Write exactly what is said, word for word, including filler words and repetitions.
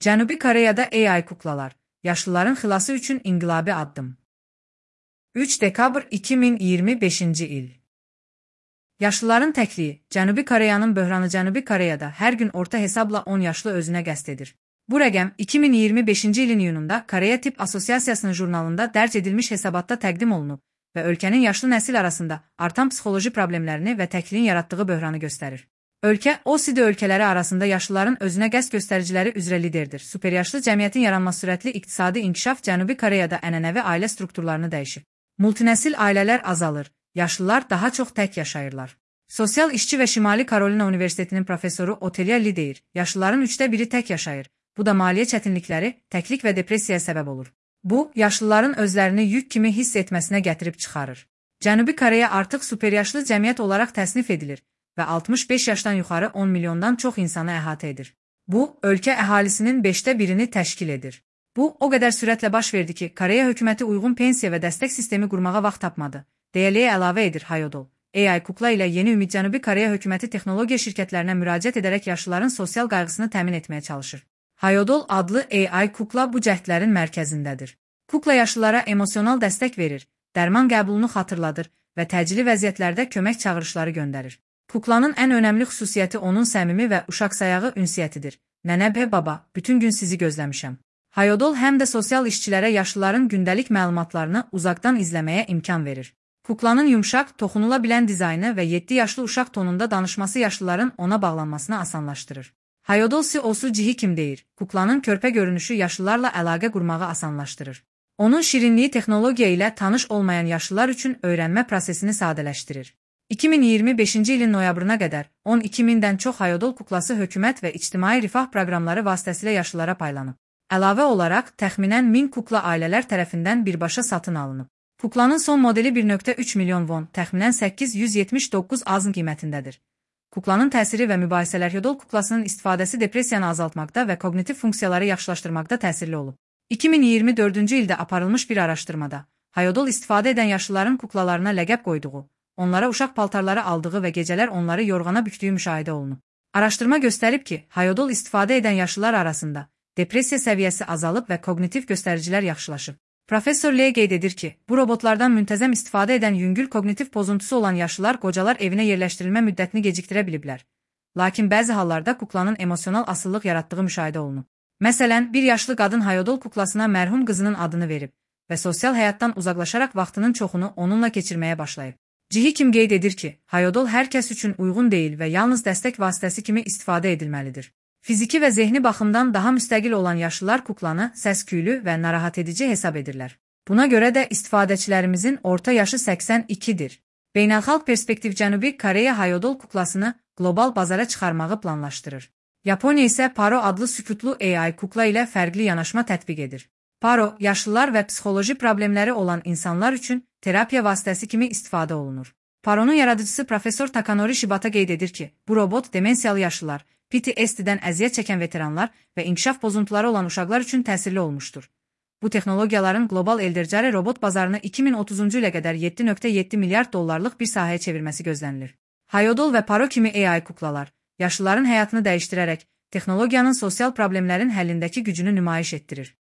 Cənubi Koreyada A I kuklalar, yaşlıların xilası üçün inqilabi addım. üç dekabr iki min iyirmi beşinci il. Yaşlıların təkliyi, Cənubi Koreyanın böhranı Cənubi Koreyada hər gün orta hesabla on yaşlı özünə qəsd edir. Bu rəqəm iki min iyirmi beşinci ilin iyununda Koreya Tibb Asosiasiyasının jurnalında dərc edilmiş hesabatda təqdim olunub və ölkənin yaşlı nəsil arasında artan psixoloji problemlərini və təkliyin yaratdığı böhranı göstərir. Ölkə, O E C D ölkələri arasında yaşlıların özünə qəsd göstəriciləri üzrə liderdir. Superyaşlı cəmiyyətin yaranması sürətli iqtisadi inkişaf Cənubi Koreyada ənənəvi ailə strukturlarını dəyişib. Multinəsil ailələr azalır, yaşlılar daha çox tək yaşayırlar. Sosial işçi və Şimali Karolina Universitetinin professoru Otelia Lee deyir, yaşlıların üçdə biri tək yaşayır. Bu da maliyyə çətinlikləri, təklik və depressiyaya səbəb olur. Bu, yaşlıların özlərini yük kimi hiss etməsinə gətirib çıxarır. Cənubi Koreya artıq superyaşlı cəmiyyət olaraq təsnif edilir və altmış beş yaşdan yuxarı on milyondan çox insanı əhatə edir. Bu, ölkə əhalisinin beşdə birini təşkil edir. Bu, o qədər sürətlə baş verdi ki, Koreya hökuməti uyğun pensiya və dəstək sistemi qurmağa vaxt tapmadı, deyə Lee əlavə edir Hayodol. A I kukla ilə Yeni Ümid Cənubi Koreya hökuməti texnologiya şirkətlərinə müraciət edərək yaşlıların sosial qayğısını təmin etməyə çalışır. Hayodol adlı A I kukla bu cəhdlərin mərkəzindədir. Kukla yaşlılara emosional dəstək verir, dərman qəbulunu xatırladır və təcili vəziyyətlərdə kömək çağırışları göndərir. Kuklanın ən önəmli xüsusiyyəti onun səmimi və uşaqsayağı ünsiyyətidir. Nənə və baba, bütün gün sizi gözləmişəm. Hayodol həm də sosial işçilərə yaşlıların gündəlik məlumatlarını uzaqdan izləməyə imkan verir. Kuklanın yumşaq, toxunula bilən dizaynı və yeddi yaşlı uşaq tonunda danışması yaşlıların ona bağlanmasını asanlaşdırır. Hayodol C E O-su Jihi Kim deyir, kuklanın körpə görünüşü yaşlılarla əlaqə qurmağı asanlaşdırır. Onun şirinliyi texnologiya ilə tanış olmayan yaşlılar üçün öyrənmə prosesini sadələşdirir. iki min iyirmi beşinci ilin noyabrına qədər on iki mindən çox Hayodol kuklası hökumət və ictimai rifah proqramları vasitəsilə yaşlılara paylanıb. Əlavə olaraq, təxminən min kukla ailələr tərəfindən birbaşa satın alınıb. Kuklanın son modeli bir nöqtə üç milyon won, təxminən səkkiz yüz yetmiş doqquz azın qiymətindədir. Kuklanın təsiri və mübahisələr Hayodol kuklasının istifadəsi depressiyanı azaltmaqda və kognitiv funksiyaları yaxşılaşdırmaqda təsirli olub. iki min iyirmi dördüncü ildə aparılmış bir araşdırmada, Hayodol istifadə edən yaşlıların kuklalarına ləqəb qoyduğu, onlara uşaq paltarları aldığı və gecələr onları yorğana bükdüyü müşahidə olunub. Araşdırma göstərib ki, Hayodol istifadə edən yaşlılar arasında depressiya səviyyəsi azalıb və kognitiv göstəricilər yaxşılaşıb. Professor Lee qeyd edir ki, bu robotlardan müntəzəm istifadə edən yüngül kognitiv pozuntusu olan yaşlılar qocalar evinə yerləşdirilmə müddətini gecikdirə biliblər. Lakin bəzi hallarda kuklanın emosional asıllıq yaratdığı müşahidə olunub. Məsələn, bir yaşlı qadın Hayodol kuklasına mərhum qızının adını verib və sosial həyatdan uzaqlaşaraq vaxtının çoxunu onunla keçirməyə başlayıb. Jihi Kim qeyd edir ki, Hayodol hər kəs üçün uyğun deyil və yalnız dəstək vasitəsi kimi istifadə edilməlidir. Fiziki və zehni baxımdan daha müstəqil olan yaşlılar kuklanı səs-küylü və narahat edici hesab edirlər. Buna görə də istifadəçilərimizin orta yaşı səksən ikidir. Beynəlxalq perspektiv Cənubi Koreya Hayodol kuklasını qlobal bazara çıxarmağı planlaşdırır. Yaponiya isə Paro adlı sükutlu A I kukla ilə fərqli yanaşma tətbiq edir. Paro, yaşlılar və psixoloji problemləri olan insanlar üçün terapiya vasitəsi kimi istifadə olunur. Paronun yaradıcısı Professor Takanori Shibata qeyd edir ki, bu robot demensiyalı yaşlılar, P T S D-dən əziyyət çəkən veteranlar və inkişaf pozuntuları olan uşaqlar üçün təsirli olmuşdur. Bu texnologiyaların qlobal eldercari robot bazarını iki min otuzuncu ilə qədər yeddi nöqtə yeddi milyard dollarlıq bir sahəyə çevirməsi gözlənilir. Hayodol və Paro kimi A I kuklalar, yaşlıların həyatını dəyişdirərək texnologiyanın sosial problemlərin həllindəki gücünü nümayiş etdirir.